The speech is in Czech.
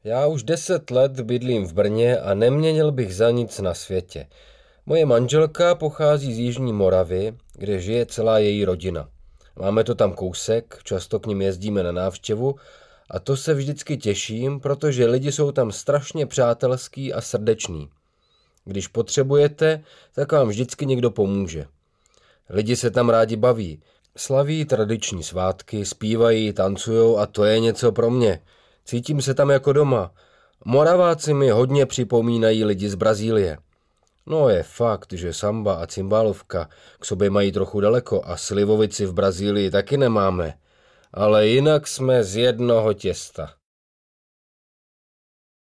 Já už 10 let bydlím v Brně a neměnil bych za nic na světě. Moje manželka pochází z Jižní Moravy, kde žije celá její rodina. Máme to tam kousek, často k nim jezdíme na návštěvu a to se vždycky těším, protože lidi jsou tam strašně přátelský a srdeční. Když potřebujete, tak vám vždycky někdo pomůže. Lidi se tam rádi baví, slaví tradiční svátky, zpívají, tancujou a to je něco pro mě. Cítím se tam jako doma. Moraváci mi hodně připomínají lidi z Brazílie. No je fakt, že samba a cymbálovka k sobě mají trochu daleko a slivovici v Brazílii taky nemáme. Ale jinak jsme z jednoho těsta.